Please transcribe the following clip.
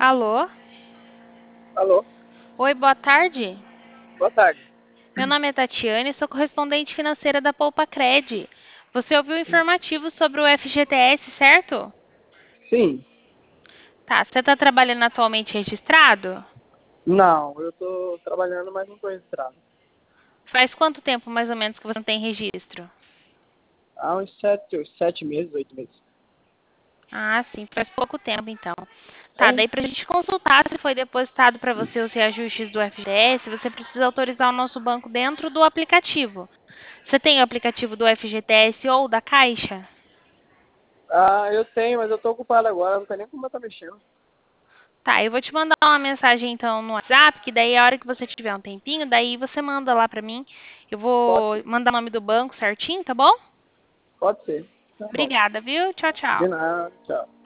Alô? Alô, Oi, boa tarde. boa tarde. Meu nome é Tatiane e sou correspondente financeira da Poupa Cred. Você ouviu o informativo sobre o FGTS, certo? Sim, Tá, você está trabalhando atualmente registrado? não, eu tô trabalhando, mas não tô registrado. Faz quanto tempo, mais ou menos, que você não tem registro? Há uns 7 meses, 8 meses. Ah, sim, faz pouco tempo, então. Tá, Sim. daí pra gente consultar se foi depositado para você os reajustes do FGTS, você precisa autorizar o nosso banco dentro do aplicativo. Você tem o aplicativo do FGTS ou da Caixa? Ah, eu tenho, mas eu tô ocupado agora, não tem nem como eu estar mexendo. Tá, eu vou te mandar uma mensagem então no WhatsApp, que daí a hora que você tiver um tempinho, daí você manda lá pra mim. Eu Pode vou ser, mandar o nome do banco certinho, tá bom? pode ser. Tá bom. Obrigada, viu? Tchau, De tchau. nada, tchau.